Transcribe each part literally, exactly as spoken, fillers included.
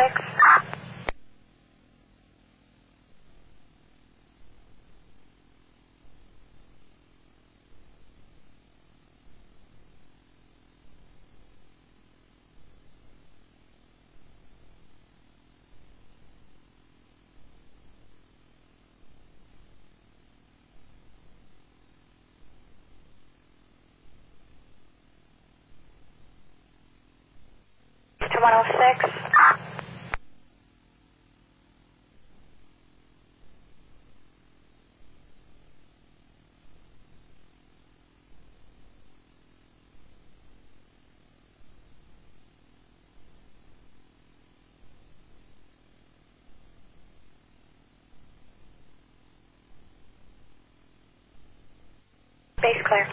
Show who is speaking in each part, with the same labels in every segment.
Speaker 1: six. one oh six. Base clear.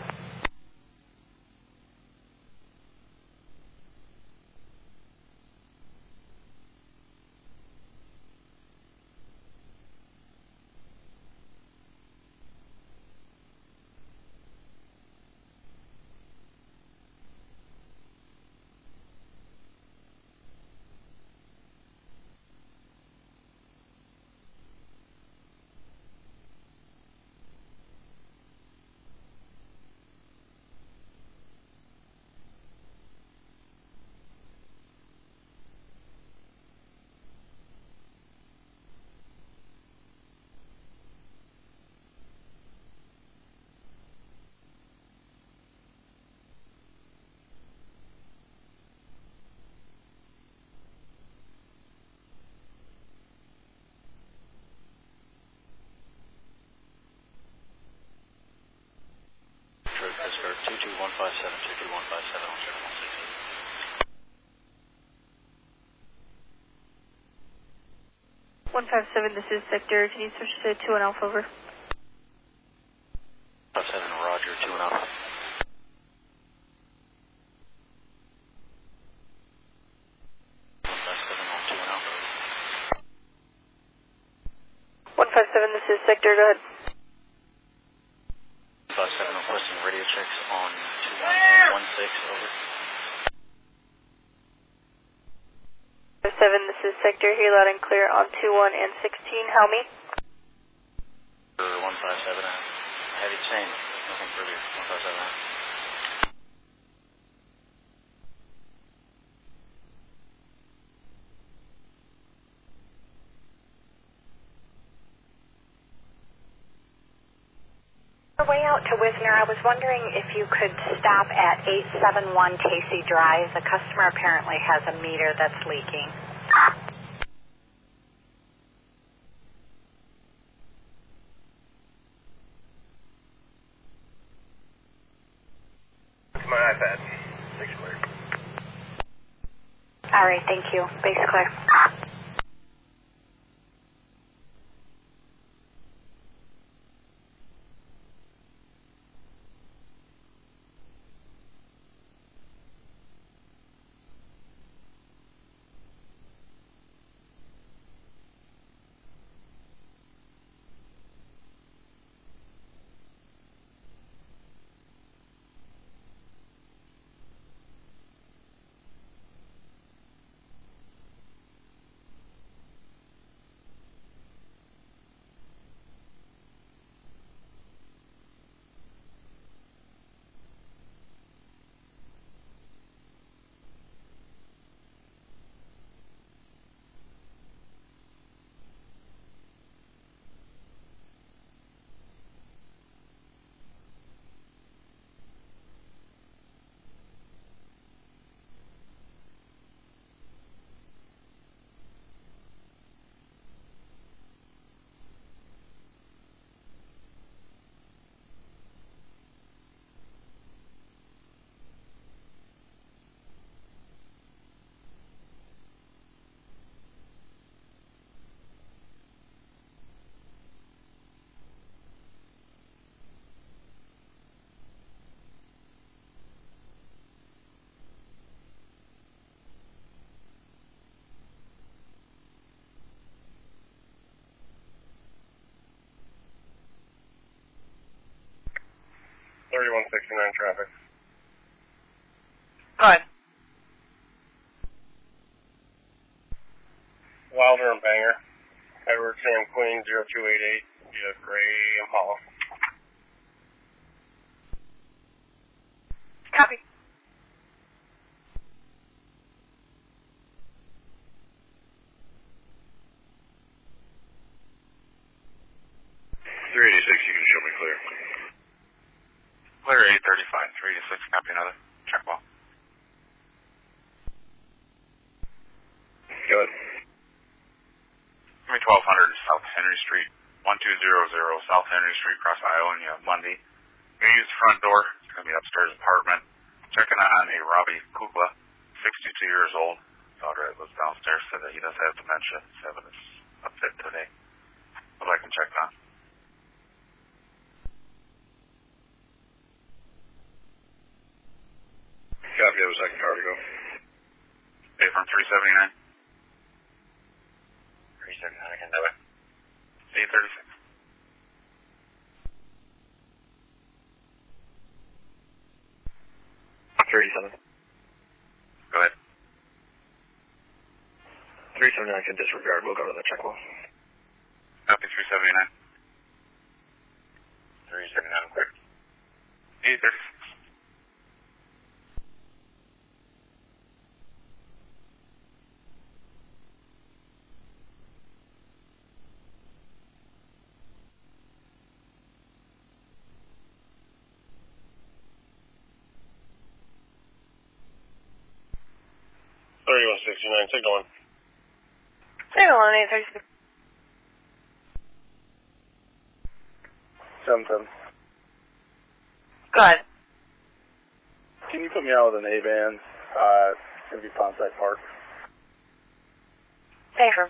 Speaker 2: two two one five seven, two two one five seven, one seven one six eight.
Speaker 3: one five seven, this is Sector. Can you switch to two and Alpha, over?
Speaker 2: five seven, Roger, two and Alpha. one five seven on two and Alpha.
Speaker 3: one five seven, this is Sector. Go ahead.
Speaker 2: one five seven, requesting radio checks on two one and one six, over.
Speaker 3: one five seven, this is Sector. Here loud and clear on two one and sixteen. How me?
Speaker 2: one five seven, heavy chain, nothing further. one five seven.
Speaker 1: Way out to Wisner, I was wondering if you could stop at eight seven one Casey Drive. The customer apparently has a meter that's leaking.
Speaker 4: It's my iPad. Base clear.
Speaker 1: All right, thank you. Base clear.
Speaker 4: thirty-one sixty-nine traffic.
Speaker 3: Go ahead.
Speaker 4: two eight eight, yeah, gray Impala.
Speaker 3: Copy.
Speaker 4: three eighty-six, you can show me clear.
Speaker 2: Clear eight thirty-five, three eighty-six, copy another. Check well.
Speaker 4: Go ahead.
Speaker 2: Give me twelve hundred South Henry Street, one two zero zero South Henry Street, across Ionia, Monday. Gonna use the front door. It's gonna be upstairs apartment. Checking on a Robbie Kukla, sixty-two years old. Daughter that lives downstairs said that he does have dementia. He's having his upset today. But I can check on.
Speaker 4: Copy, I have a second car to go.
Speaker 2: Pay from three seventy-nine.
Speaker 4: three seventy-nine, I can do it.
Speaker 2: eight thirty-six.
Speaker 4: thirty-seven.
Speaker 2: Go ahead.
Speaker 4: three seventy-nine can disregard. We'll go to the check wall.
Speaker 2: Copy three seventy-nine.
Speaker 4: three seventy-nine, quick.
Speaker 2: eight thirty-six.
Speaker 4: thirty-one sixty-nine, signal one.
Speaker 3: Signal one, eight thirty-six.
Speaker 5: seven seven.
Speaker 3: Go ahead.
Speaker 5: Can you put me out with an A-band? Uh, it's going to be Pondside Park.
Speaker 3: Affirm.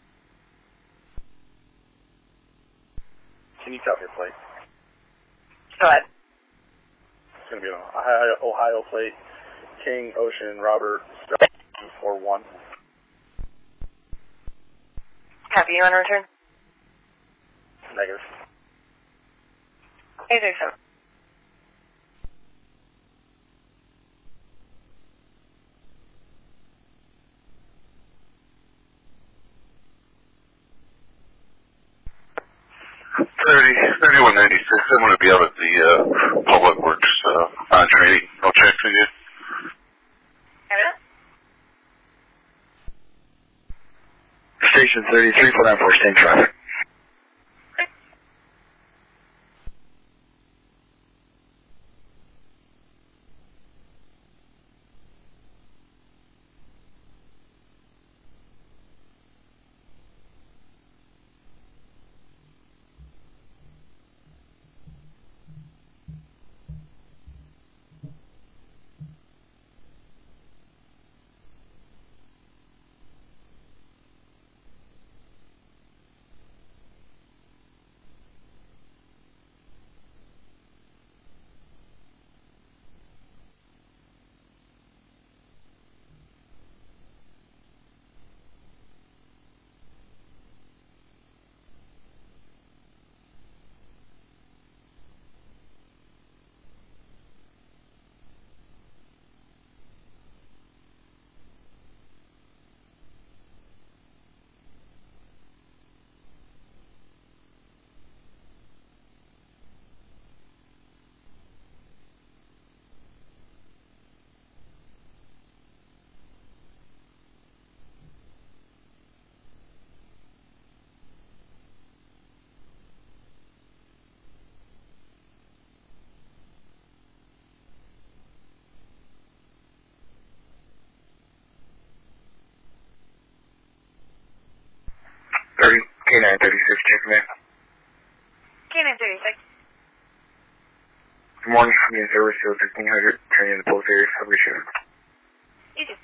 Speaker 5: Can you copy your plate?
Speaker 3: Go ahead.
Speaker 5: It's going to be an Ohio, Ohio plate. King, Ocean, Robert, two four one.
Speaker 3: Copy. You want to return?
Speaker 5: Negative.
Speaker 3: eight thirty-seven.
Speaker 6: thirty, thirty-one ninety-six, I'm going to be out at the uh, Public Works uh, on training. No checks again.
Speaker 4: Station thirty-three, put on for staying traffic. thirty, K nine thirty-six, check man.
Speaker 3: K nine thirty-six.
Speaker 4: Good morning, I'm in service to fifteen hundred, turning in the post area. Have a good shift.
Speaker 3: You too.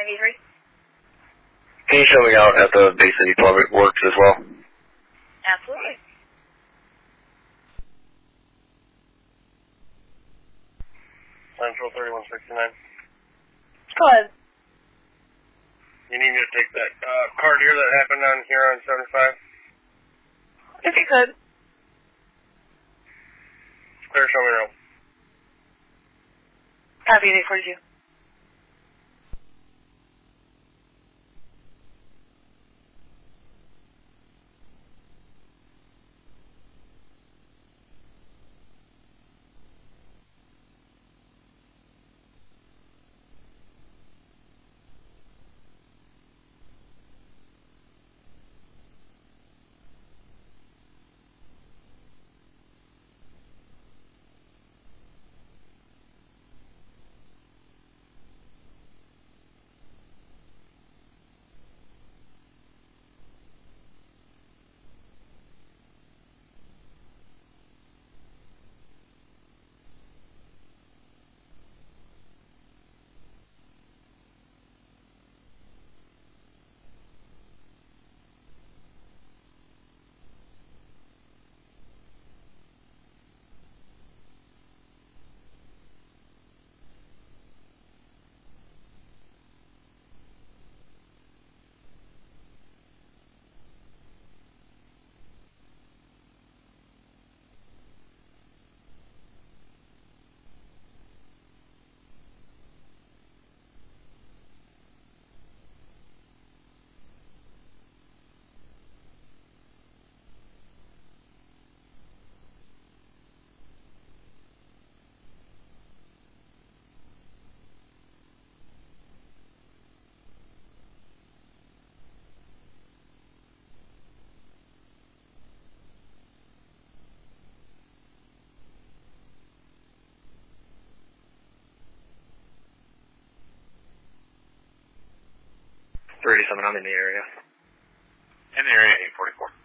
Speaker 3: eighty-three.
Speaker 4: Can you show me out at the Bay City Public Works as well?
Speaker 3: Absolutely.
Speaker 5: Central thirty-one sixty-nine.
Speaker 3: Go ahead.
Speaker 5: You need me to take that uh, card here that happened on here on seventy-five?
Speaker 3: If you could.
Speaker 5: Clear, show me around.
Speaker 3: Copy, eight forty-two.
Speaker 4: thirty-seven, I'm in the area.
Speaker 2: In the area, eight forty-four.